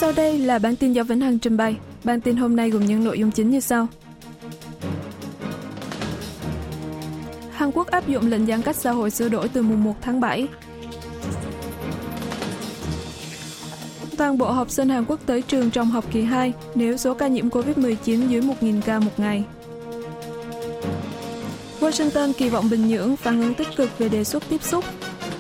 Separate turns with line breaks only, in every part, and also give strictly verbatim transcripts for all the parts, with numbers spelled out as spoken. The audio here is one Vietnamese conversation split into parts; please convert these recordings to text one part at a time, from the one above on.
sau đây là bản tin do Vĩnh Hằng trình bày. Bản tin hôm nay gồm những nội dung chính như sau. Hàn Quốc áp dụng lệnh giãn cách xã hội sửa đổi từ mùng một tháng bảy. Toàn bộ học sinh Hàn Quốc tới trường trong học kỳ hai nếu số ca nhiễm covid mười chín dưới một nghìn ca một ngày. Washington kỳ vọng Bình Nhưỡng phản ứng tích cực về đề xuất tiếp xúc.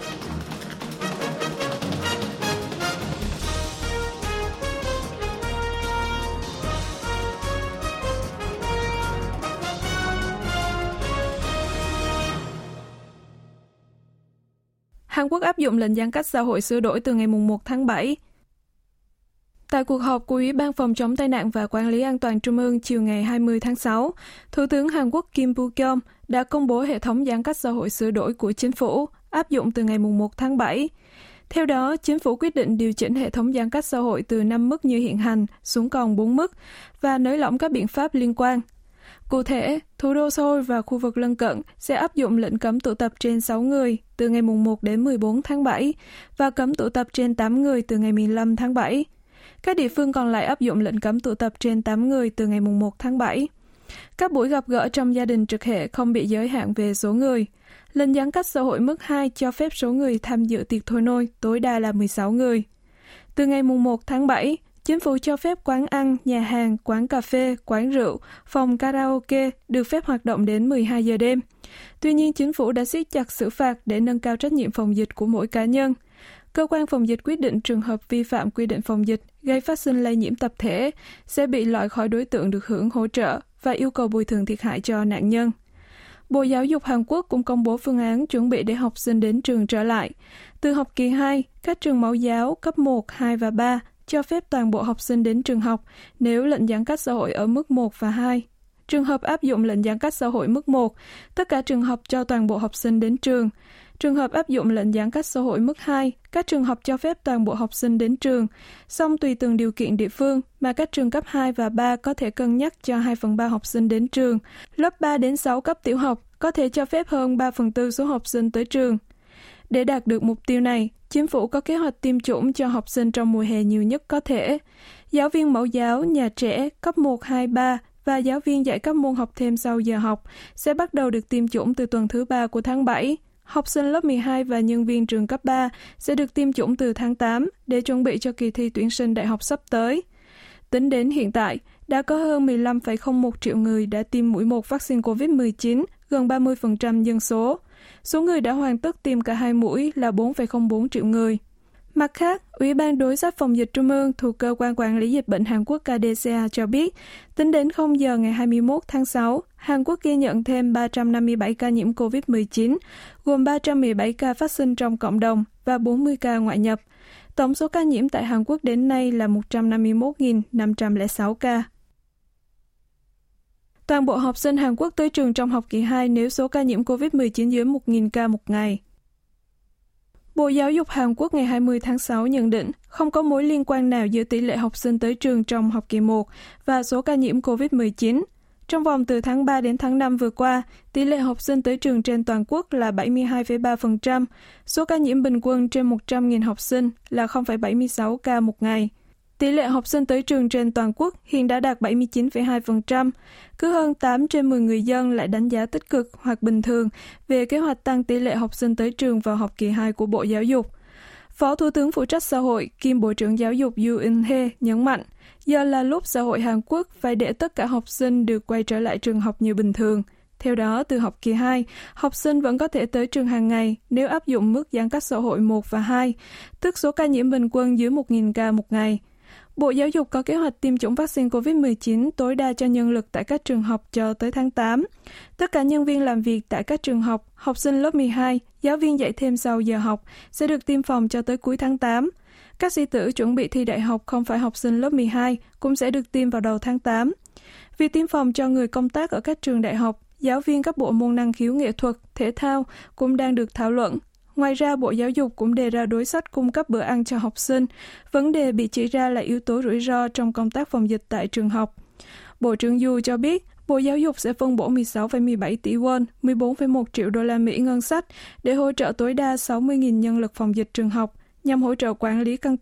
Hàn Quốc áp dụng lệnh giãn cách xã hội sửa đổi từ ngày mùng một tháng bảy. Tại cuộc họp của Ủy ban Phòng chống tai nạn và Quản lý an toàn Trung ương chiều ngày hai mươi tháng sáu, Thủ tướng Hàn Quốc Kim Buk-yeom đã công bố hệ thống giãn cách xã hội sửa đổi của chính phủ, áp dụng từ ngày mùng một tháng bảy. Theo đó, chính phủ quyết định điều chỉnh hệ thống giãn cách xã hội từ năm mức như hiện hành xuống còn bốn mức và nới lỏng các biện pháp liên quan. Cụ thể, thủ đô Seoul và khu vực lân cận sẽ áp dụng lệnh cấm tụ tập trên sáu người từ ngày mùng một đến mười bốn tháng bảy và cấm tụ tập trên tám người từ ngày mười lăm tháng bảy. Các địa phương còn lại áp dụng lệnh cấm tụ tập trên tám người từ ngày mùng một tháng bảy. Các buổi gặp gỡ trong gia đình trực hệ không bị giới hạn về số người. Lệnh giãn cách xã hội mức hai cho phép số người tham dự tiệc thôi nôi tối đa là mười sáu người. Từ ngày mùng một tháng bảy, chính phủ cho phép quán ăn, nhà hàng, quán cà phê, quán rượu, phòng karaoke được phép hoạt động đến mười hai giờ đêm. Tuy nhiên, chính phủ đã siết chặt xử phạt để nâng cao trách nhiệm phòng dịch của mỗi cá nhân. Cơ quan phòng dịch quyết định trường hợp vi phạm quy định phòng dịch gây phát sinh lây nhiễm tập thể sẽ bị loại khỏi đối tượng được hưởng hỗ trợ và yêu cầu bồi thường thiệt hại cho nạn nhân. Bộ Giáo dục Hàn Quốc cũng công bố phương án chuẩn bị để học sinh đến trường trở lại. Từ học kỳ hai, các trường mẫu giáo cấp một, hai và ba cho phép toàn bộ học sinh đến trường học nếu lệnh giãn cách xã hội ở mức một và hai. Trường hợp áp dụng lệnh giãn cách xã hội mức một, tất cả trường học cho toàn bộ học sinh đến trường. Trường hợp áp dụng lệnh giãn cách xã hội mức hai, các trường học cho phép toàn bộ học sinh đến trường, song tùy từng điều kiện địa phương mà các trường cấp hai và ba có thể cân nhắc cho hai phần ba học sinh đến trường. Lớp ba đến sáu cấp tiểu học có thể cho phép hơn ba phần tư số học sinh tới trường. Để đạt được mục tiêu này, chính phủ có kế hoạch tiêm chủng cho học sinh trong mùa hè nhiều nhất có thể. Giáo viên mẫu giáo, nhà trẻ, cấp một, hai, ba và giáo viên dạy các môn học thêm sau giờ học sẽ bắt đầu được tiêm chủng từ tuần thứ ba của tháng bảy. Học sinh lớp mười hai và nhân viên trường cấp ba sẽ được tiêm chủng từ tháng tám để chuẩn bị cho kỳ thi tuyển sinh đại học sắp tới. Tính đến hiện tại, đã có hơn mười lăm phẩy không một triệu người đã tiêm mũi một vaccine covid mười chín, gần ba mươi phần trăm dân số. Số người đã hoàn tất tiêm cả hai mũi là bốn phẩy không bốn triệu người. Mặt khác, Ủy ban Đối sách Phòng dịch Trung ương thuộc Cơ quan Quản lý Dịch bệnh Hàn Quốc K D C A cho biết, tính đến không giờ ngày hai mươi mốt tháng sáu, Hàn Quốc ghi nhận thêm ba trăm năm mươi bảy ca nhiễm covid mười chín, gồm ba trăm mười bảy ca phát sinh trong cộng đồng và bốn mươi ca ngoại nhập. Tổng số ca nhiễm tại Hàn Quốc đến nay là một trăm năm mươi mốt nghìn năm trăm lẻ sáu ca. Toàn bộ học sinh Hàn Quốc tới trường trong học kỳ hai nếu số ca nhiễm covid mười chín dưới một nghìn ca một ngày. Bộ Giáo dục Hàn Quốc ngày hai mươi tháng sáu nhận định không có mối liên quan nào giữa tỷ lệ học sinh tới trường trong học kỳ một và số ca nhiễm covid mười chín. Trong vòng từ tháng ba đến tháng năm vừa qua, tỷ lệ học sinh tới trường trên toàn quốc là bảy mươi hai phẩy ba phần trăm, số ca nhiễm bình quân trên một trăm nghìn học sinh là không phẩy bảy mươi sáu ca một ngày. Tỷ lệ học sinh tới trường trên toàn quốc hiện đã đạt bảy mươi chín phẩy hai phần trăm. Cứ hơn tám trên mười người dân lại đánh giá tích cực hoặc bình thường về kế hoạch tăng tỷ lệ học sinh tới trường vào học kỳ hai của Bộ Giáo dục. Phó Thủ tướng phụ trách xã hội kiêm Bộ trưởng Giáo dục Yoo In-hye nhấn mạnh, giờ là lúc xã hội Hàn Quốc phải để tất cả học sinh được quay trở lại trường học như bình thường. Theo đó, từ học kỳ hai, học sinh vẫn có thể tới trường hàng ngày nếu áp dụng mức giãn cách xã hội một và hai, tức số ca nhiễm bình quân dưới một nghìn ca một ngày. Bộ Giáo dục có kế hoạch tiêm chủng vaccine covid mười chín tối đa cho nhân lực tại các trường học cho tới tháng tám. Tất cả nhân viên làm việc tại các trường học, học sinh lớp mười hai, giáo viên dạy thêm sau giờ học sẽ được tiêm phòng cho tới cuối tháng tám. Các sĩ tử chuẩn bị thi đại học không phải học sinh lớp mười hai cũng sẽ được tiêm vào đầu tháng tám. Việc tiêm phòng cho người công tác ở các trường đại học, giáo viên các bộ môn năng khiếu nghệ thuật, thể thao cũng đang được thảo luận. Ngoài ra, Bộ Giáo dục cũng đề ra đối sách cung cấp bữa ăn cho học sinh. Vấn đề bị chỉ ra là yếu tố rủi ro trong công tác phòng dịch tại trường học. Bộ trưởng Yoo cho biết, Bộ Giáo dục sẽ phân bổ mười sáu phẩy mười bảy tỷ won, mười bốn phẩy một triệu đô la Mỹ ngân sách để hỗ trợ tối đa sáu mươi nghìn nhân lực phòng dịch trường học, nhằm hỗ trợ quản lý căng tin,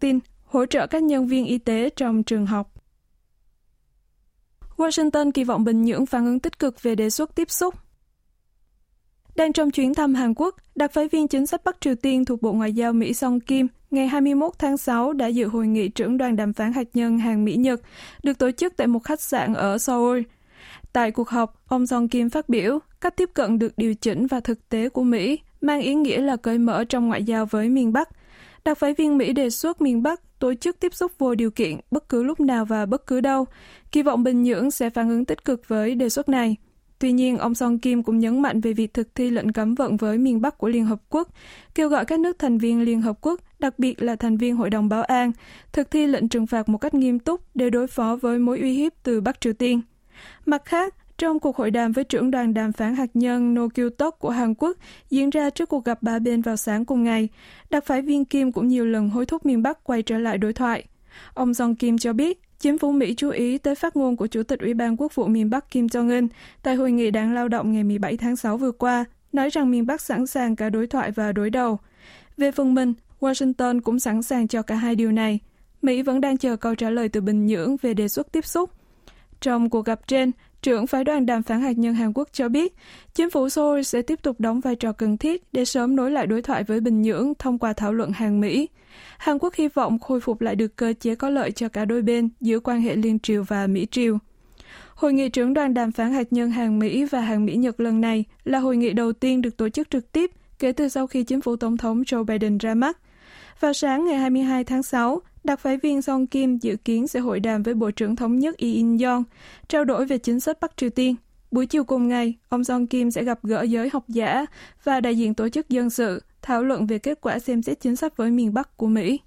hỗ trợ các nhân viên y tế trong trường học. Washington kỳ vọng Bình Nhưỡng phản ứng tích cực về đề xuất tiếp xúc. Đang trong chuyến thăm Hàn Quốc, đặc phái viên chính sách Bắc Triều Tiên thuộc Bộ Ngoại giao Mỹ Song Kim ngày hai mươi mốt tháng sáu đã dự hội nghị trưởng đoàn đàm phán hạt nhân Hàn Mỹ-Nhật được tổ chức tại một khách sạn ở Seoul. Tại cuộc họp, ông Song Kim phát biểu, cách tiếp cận được điều chỉnh và thực tế của Mỹ mang ý nghĩa là cởi mở trong ngoại giao với miền Bắc. Đặc phái viên Mỹ đề xuất miền Bắc tổ chức tiếp xúc vô điều kiện bất cứ lúc nào và bất cứ đâu, kỳ vọng Bình Nhưỡng sẽ phản ứng tích cực với đề xuất này. Tuy nhiên, ông Song Kim cũng nhấn mạnh về việc thực thi lệnh cấm vận với miền Bắc của Liên Hợp Quốc, kêu gọi các nước thành viên Liên Hợp Quốc, đặc biệt là thành viên Hội đồng Bảo an, thực thi lệnh trừng phạt một cách nghiêm túc để đối phó với mối uy hiếp từ Bắc Triều Tiên. Mặt khác, trong cuộc hội đàm với trưởng đoàn đàm phán hạt nhân No Kyu-tok của Hàn Quốc diễn ra trước cuộc gặp ba bên vào sáng cùng ngày, đặc phái viên Kim cũng nhiều lần hối thúc miền Bắc quay trở lại đối thoại. Ông Song Kim cho biết, chính phủ Mỹ chú ý tới phát ngôn của Chủ tịch Ủy ban Quốc vụ miền Bắc Kim Jong-un tại Hội nghị Đảng Lao động ngày mười bảy tháng sáu vừa qua, nói rằng miền Bắc sẵn sàng cả đối thoại và đối đầu. Về phần mình, Washington cũng sẵn sàng cho cả hai điều này. Mỹ vẫn đang chờ câu trả lời từ Bình Nhưỡng về đề xuất tiếp xúc. Trong cuộc gặp trên, trưởng phái đoàn đàm phán hạt nhân Hàn Quốc cho biết, chính phủ Seoul sẽ tiếp tục đóng vai trò cần thiết để sớm nối lại đối thoại với Bình Nhưỡng thông qua thảo luận Hàn-Mỹ. Hàn Quốc hy vọng khôi phục lại được cơ chế có lợi cho cả đôi bên giữa quan hệ Liên Triều và Mỹ-Triều. Hội nghị trưởng đoàn đàm phán hạt nhân Hàn-Mỹ và Hàn-Mỹ-Nhật lần này là hội nghị đầu tiên được tổ chức trực tiếp kể từ sau khi chính phủ Tổng thống Joe Biden ra mắt. Vào sáng ngày hai mươi hai tháng sáu, đặc phái viên Song Kim dự kiến sẽ hội đàm với Bộ trưởng Thống nhất Lee In-yong, trao đổi về chính sách Bắc Triều Tiên. Buổi chiều cùng ngày, ông Song Kim sẽ gặp gỡ giới học giả và đại diện tổ chức dân sự, thảo luận về kết quả xem xét chính sách với miền Bắc của Mỹ.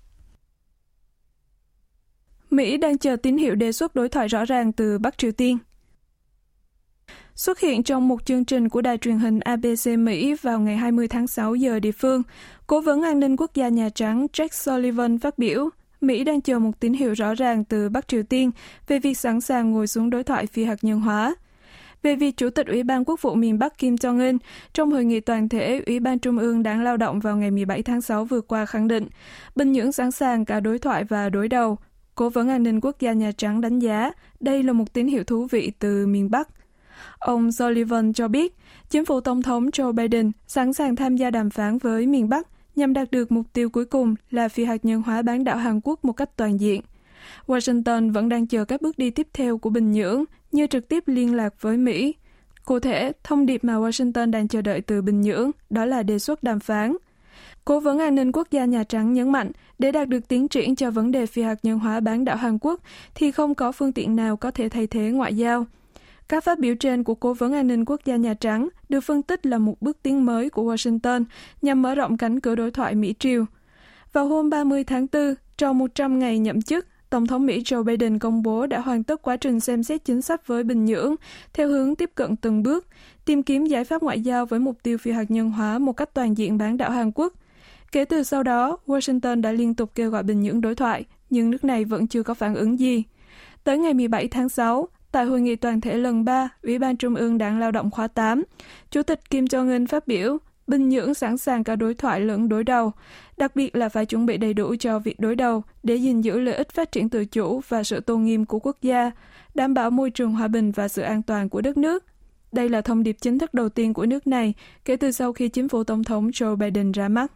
Mỹ đang chờ tín hiệu đề xuất đối thoại rõ ràng từ Bắc Triều Tiên. Xuất hiện trong một chương trình của đài truyền hình a bê xê Mỹ vào ngày hai mươi tháng sáu giờ địa phương, Cố vấn An ninh Quốc gia Nhà Trắng Jake Sullivan phát biểu, Mỹ đang chờ một tín hiệu rõ ràng từ Bắc Triều Tiên về việc sẵn sàng ngồi xuống đối thoại phi hạt nhân hóa. Về việc Chủ tịch Ủy ban Quốc vụ miền Bắc Kim Jong-un trong hội nghị toàn thể Ủy ban Trung ương Đảng Lao động vào ngày mười bảy tháng sáu vừa qua khẳng định, Bình Nhưỡng sẵn sàng cả đối thoại và đối đầu. Cố vấn An ninh Quốc gia Nhà Trắng đánh giá đây là một tín hiệu thú vị từ miền Bắc. Ông Sullivan cho biết, chính phủ Tổng thống Joe Biden sẵn sàng tham gia đàm phán với miền Bắc nhằm đạt được mục tiêu cuối cùng là phi hạt nhân hóa bán đảo Hàn Quốc một cách toàn diện. Washington vẫn đang chờ các bước đi tiếp theo của Bình Nhưỡng như trực tiếp liên lạc với Mỹ. Cụ thể, thông điệp mà Washington đang chờ đợi từ Bình Nhưỡng đó là đề xuất đàm phán. Cố vấn An ninh Quốc gia Nhà Trắng nhấn mạnh, để đạt được tiến triển cho vấn đề phi hạt nhân hóa bán đảo Hàn Quốc thì không có phương tiện nào có thể thay thế ngoại giao. Các phát biểu trên của Cố vấn An ninh Quốc gia Nhà Trắng được phân tích là một bước tiến mới của Washington nhằm mở rộng cánh cửa đối thoại Mỹ-Triều. Vào hôm ba mươi tháng tư, trong một trăm ngày nhậm chức, Tổng thống Mỹ Joe Biden công bố đã hoàn tất quá trình xem xét chính sách với Bình Nhưỡng theo hướng tiếp cận từng bước, tìm kiếm giải pháp ngoại giao với mục tiêu phi hạt nhân hóa một cách toàn diện bán đảo Hàn Quốc. Kể từ sau đó, Washington đã liên tục kêu gọi Bình Nhưỡng đối thoại, nhưng nước này vẫn chưa có phản ứng gì. Tới ngày mười bảy tháng sáu, tại hội nghị toàn thể lần ba, Ủy ban Trung ương Đảng Lao động khóa tám, Chủ tịch Kim Jong-un phát biểu, Bình Nhưỡng sẵn sàng cả đối thoại lẫn đối đầu, đặc biệt là phải chuẩn bị đầy đủ cho việc đối đầu để gìn giữ lợi ích phát triển tự chủ và sự tôn nghiêm của quốc gia, đảm bảo môi trường hòa bình và sự an toàn của đất nước. Đây là thông điệp chính thức đầu tiên của nước này kể từ sau khi chính phủ Tổng thống Joe Biden ra mắt.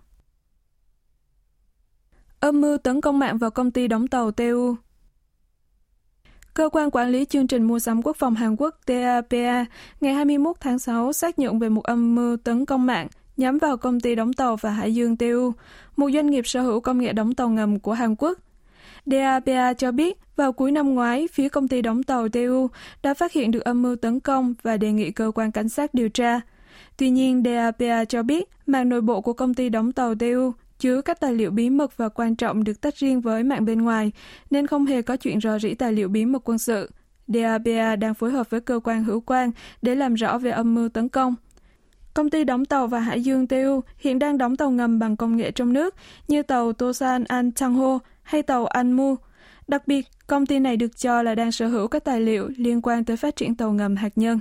Âm mưu tấn công mạng vào công ty đóng tàu tê u. Cơ quan quản lý chương trình mua sắm quốc phòng Hàn Quốc đê a pê a ngày hai mươi mốt tháng sáu xác nhận về một âm mưu tấn công mạng nhắm vào công ty đóng tàu và Hải dương tê u, một doanh nghiệp sở hữu công nghệ đóng tàu ngầm của Hàn Quốc. đê a pê a cho biết, vào cuối năm ngoái, phía công ty đóng tàu tê u đã phát hiện được âm mưu tấn công và đề nghị cơ quan cảnh sát điều tra. Tuy nhiên, đê a pê a cho biết, mạng nội bộ của công ty đóng tàu tê u chứa các tài liệu bí mật và quan trọng được tách riêng với mạng bên ngoài, nên không hề có chuyện rò rỉ tài liệu bí mật quân sự. đê a pê a đang phối hợp với cơ quan hữu quan để làm rõ về âm mưu tấn công. Công ty đóng tàu và Hải dương tê u hiện đang đóng tàu ngầm bằng công nghệ trong nước như tàu Tosan An Changho hay tàu Anmu. Đặc biệt, công ty này được cho là đang sở hữu các tài liệu liên quan tới phát triển tàu ngầm hạt nhân.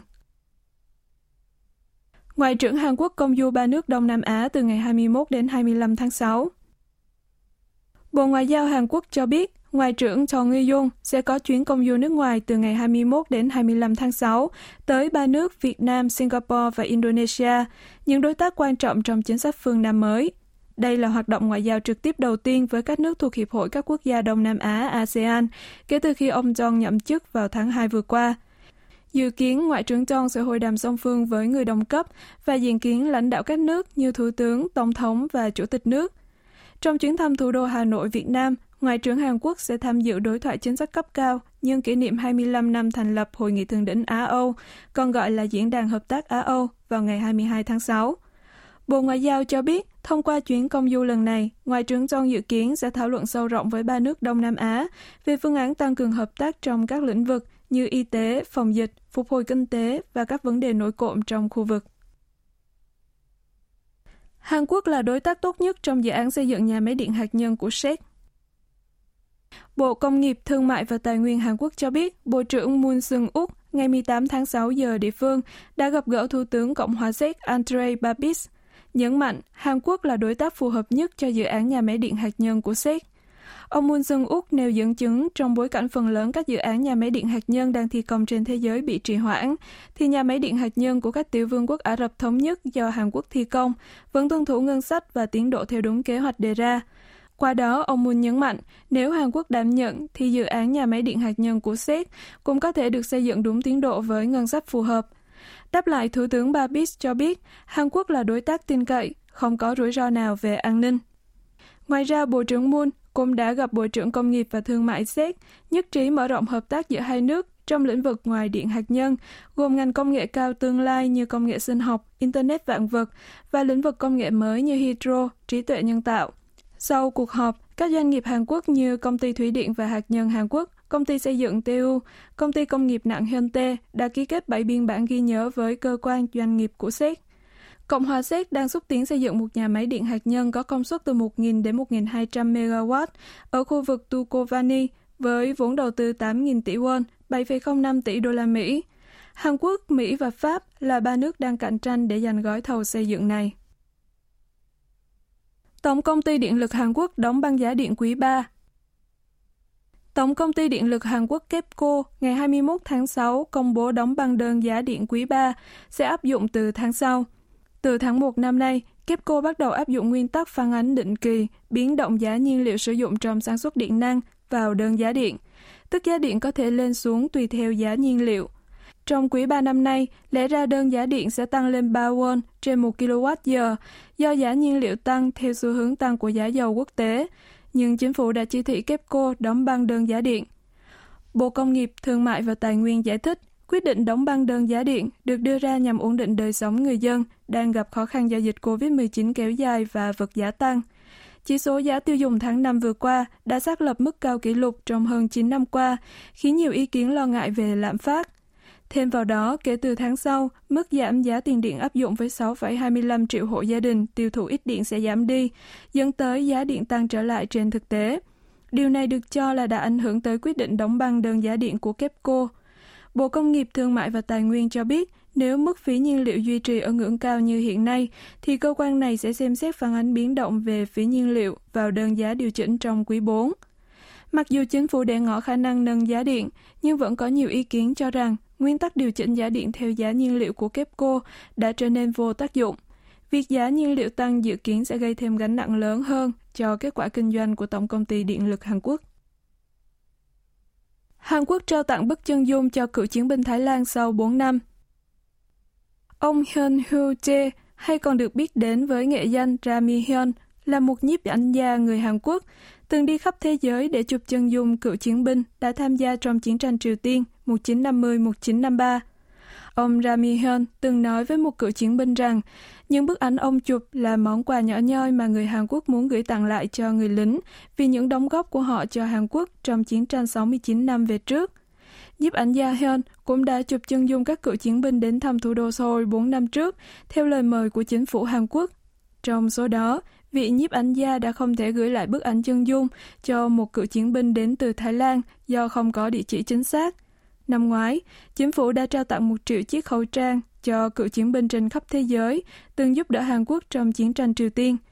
Ngoại trưởng Hàn Quốc công du ba nước Đông Nam Á từ ngày hai mươi mốt đến hai mươi lăm tháng sáu. Bộ Ngoại giao Hàn Quốc cho biết, Ngoại trưởng Cho Ngư-yung sẽ có chuyến công du nước ngoài từ ngày hai mươi mốt đến hai mươi lăm tháng sáu tới ba nước Việt Nam, Singapore và Indonesia, những đối tác quan trọng trong chính sách phương Nam mới. Đây là hoạt động ngoại giao trực tiếp đầu tiên với các nước thuộc Hiệp hội các quốc gia Đông Nam Á a sê an kể từ khi ông Jong nhậm chức vào tháng hai vừa qua. Dự kiến, Ngoại trưởng Jong sẽ hội đàm song phương với người đồng cấp và diện kiến lãnh đạo các nước như Thủ tướng, Tổng thống và Chủ tịch nước. Trong chuyến thăm thủ đô Hà Nội, Việt Nam, Ngoại trưởng Hàn Quốc sẽ tham dự đối thoại chính sách cấp cao nhân kỷ niệm hai mươi lăm năm thành lập Hội nghị Thượng đỉnh Á-Âu, còn gọi là Diễn đàn Hợp tác Á-Âu, vào ngày hai mươi hai tháng sáu. Bộ Ngoại giao cho biết, thông qua chuyến công du lần này, Ngoại trưởng Jong dự kiến sẽ thảo luận sâu rộng với ba nước Đông Nam Á về phương án tăng cường hợp tác trong các lĩnh vực như y tế, phòng dịch, phục hồi kinh tế và các vấn đề nổi cộm trong khu vực. Hàn Quốc là đối tác tốt nhất trong dự án xây dựng nhà máy điện hạt nhân của Séc. Bộ Công nghiệp, Thương mại và Tài nguyên Hàn Quốc cho biết, Bộ trưởng Moon Seung-uk ngày mười tám tháng sáu giờ địa phương đã gặp gỡ Thủ tướng Cộng hòa Séc Andrej Babis, nhấn mạnh Hàn Quốc là đối tác phù hợp nhất cho dự án nhà máy điện hạt nhân của Séc. Ông Moon Seung-uk nêu dẫn chứng trong bối cảnh phần lớn các dự án nhà máy điện hạt nhân đang thi công trên thế giới bị trì hoãn, thì nhà máy điện hạt nhân của các tiểu vương quốc Ả Rập Thống Nhất do Hàn Quốc thi công vẫn tuân thủ ngân sách và tiến độ theo đúng kế hoạch đề ra. Qua đó, ông Moon nhấn mạnh, nếu Hàn Quốc đảm nhận thì dự án nhà máy điện hạt nhân của Séc cũng có thể được xây dựng đúng tiến độ với ngân sách phù hợp. Đáp lại, Thủ tướng Babis cho biết Hàn Quốc là đối tác tin cậy, không có rủi ro nào về an ninh. Ngoài ra, Bộ trưởng Moon cũng đã gặp Bộ trưởng Công nghiệp và Thương mại Séc, nhất trí mở rộng hợp tác giữa hai nước trong lĩnh vực ngoài điện hạt nhân, gồm ngành công nghệ cao tương lai như công nghệ sinh học, Internet vạn vật và lĩnh vực công nghệ mới như hydro, trí tuệ nhân tạo. Sau cuộc họp, các doanh nghiệp Hàn Quốc như Công ty Thủy điện và Hạt nhân Hàn Quốc, Công ty xây dựng tê u, Công ty công nghiệp nặng Hyundai đã ký kết bảy biên bản ghi nhớ với cơ quan doanh nghiệp của Séc. Cộng hòa Séc đang xúc tiến xây dựng một nhà máy điện hạt nhân có công suất từ một nghìn đến một nghìn hai trăm mê ga oát ở khu vực Dukovany với vốn đầu tư tám nghìn tỷ won, bảy phẩy không năm tỷ đô la Mỹ. Hàn Quốc, Mỹ và Pháp là ba nước đang cạnh tranh để giành gói thầu xây dựng này. Tổng công ty Điện lực Hàn Quốc đóng băng giá điện quý ba. Tổng công ty Điện lực Hàn Quốc KEPCO ngày hai mươi mốt tháng sáu công bố đóng băng đơn giá điện quý ba sẽ áp dụng từ tháng sau. Từ tháng một năm nay, KEPCO bắt đầu áp dụng nguyên tắc phản ánh định kỳ, biến động giá nhiên liệu sử dụng trong sản xuất điện năng vào đơn giá điện, tức giá điện có thể lên xuống tùy theo giá nhiên liệu. Trong quý ba năm nay, lẽ ra đơn giá điện sẽ tăng lên ba won trên một ki lô oát giờ do giá nhiên liệu tăng theo xu hướng tăng của giá dầu quốc tế, nhưng chính phủ đã chỉ thị KEPCO đóng băng đơn giá điện. Bộ Công nghiệp, Thương mại và Tài nguyên giải thích, quyết định đóng băng đơn giá điện được đưa ra nhằm ổn định đời sống người dân đang gặp khó khăn do dịch cô vít mười chín kéo dài và vật giá tăng. Chỉ số giá tiêu dùng tháng năm vừa qua đã xác lập mức cao kỷ lục trong hơn chín năm qua, khiến nhiều ý kiến lo ngại về lạm phát. Thêm vào đó, kể từ tháng sau, mức giảm giá tiền điện áp dụng với sáu phẩy hai mươi lăm triệu hộ gia đình tiêu thụ ít điện sẽ giảm đi, dẫn tới giá điện tăng trở lại trên thực tế. Điều này được cho là đã ảnh hưởng tới quyết định đóng băng đơn giá điện của KEPCO. Bộ Công nghiệp, Thương mại và Tài nguyên cho biết, nếu mức phí nhiên liệu duy trì ở ngưỡng cao như hiện nay, thì cơ quan này sẽ xem xét phản ánh biến động về phí nhiên liệu vào đơn giá điều chỉnh trong quý bốn. Mặc dù chính phủ để ngỏ khả năng nâng giá điện, nhưng vẫn có nhiều ý kiến cho rằng nguyên tắc điều chỉnh giá điện theo giá nhiên liệu của KEPCO đã trở nên vô tác dụng. Việc giá nhiên liệu tăng dự kiến sẽ gây thêm gánh nặng lớn hơn cho kết quả kinh doanh của Tổng công ty Điện lực Hàn Quốc. Hàn Quốc trao tặng bức chân dung cho cựu chiến binh Thái Lan sau bốn năm. Ông Hyun Hoo Jae, hay còn được biết đến với nghệ danh Rami Hyun, là một nhiếp ảnh gia người Hàn Quốc, từng đi khắp thế giới để chụp chân dung cựu chiến binh đã tham gia trong chiến tranh Triều Tiên một nghìn chín trăm năm mươi đến một nghìn chín trăm năm mươi ba. Ông Rami Hyun từng nói với một cựu chiến binh rằng những bức ảnh ông chụp là món quà nhỏ nhoi mà người Hàn Quốc muốn gửi tặng lại cho người lính vì những đóng góp của họ cho Hàn Quốc trong chiến tranh sáu mươi chín năm về trước. Nhiếp ảnh gia Hyun cũng đã chụp chân dung các cựu chiến binh đến thăm thủ đô Seoul bốn năm trước theo lời mời của chính phủ Hàn Quốc. Trong số đó, vị nhiếp ảnh gia đã không thể gửi lại bức ảnh chân dung cho một cựu chiến binh đến từ Thái Lan do không có địa chỉ chính xác. Năm ngoái, chính phủ đã trao tặng một triệu chiếc khẩu trang cho cựu chiến binh trên khắp thế giới từng giúp đỡ Hàn Quốc trong chiến tranh Triều Tiên.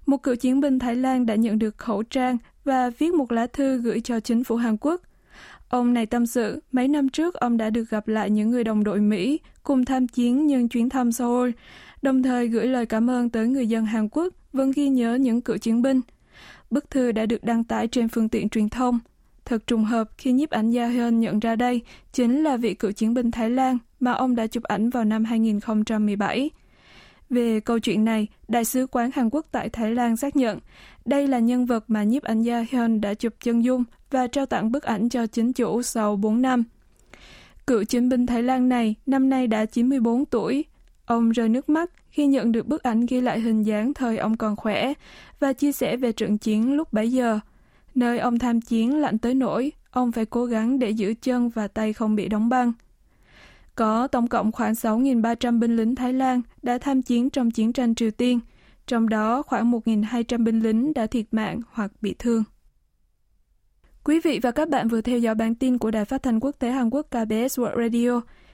một cựu chiến binh Thái Lan đã nhận được khẩu trang và viết một lá thư gửi cho chính phủ Hàn Quốc. Ông này tâm sự, mấy năm trước ông đã được gặp lại những người đồng đội Mỹ cùng tham chiến nhân chuyến thăm Seoul, đồng thời gửi lời cảm ơn tới người dân Hàn Quốc vẫn ghi nhớ những cựu chiến binh. Bức thư đã được đăng tải trên phương tiện truyền thông. Thật trùng hợp khi nhiếp ảnh gia Hyun nhận ra đây chính là vị cựu chiến binh Thái Lan mà ông đã chụp ảnh vào năm hai nghìn không trăm mười bảy. Về câu chuyện này, Đại sứ quán Hàn Quốc tại Thái Lan xác nhận đây là nhân vật mà nhiếp ảnh gia Hyun đã chụp chân dung và trao tặng bức ảnh cho chính chủ sau bốn năm. Cựu chiến binh Thái Lan này năm nay đã chín mươi bốn tuổi. Ông rơi nước mắt khi nhận được bức ảnh ghi lại hình dáng thời ông còn khỏe và chia sẻ về trận chiến lúc bấy giờ. Nơi ông tham chiến lạnh tới nỗi, ông phải cố gắng để giữ chân và tay không bị đóng băng. Có tổng cộng khoảng sáu nghìn ba trăm binh lính Thái Lan đã tham chiến trong chiến tranh Triều Tiên, trong đó khoảng một nghìn hai trăm binh lính đã thiệt mạng hoặc bị thương. Quý vị và các bạn vừa theo dõi bản tin của Đài Phát thanh Quốc tế Hàn Quốc K B S World Radio.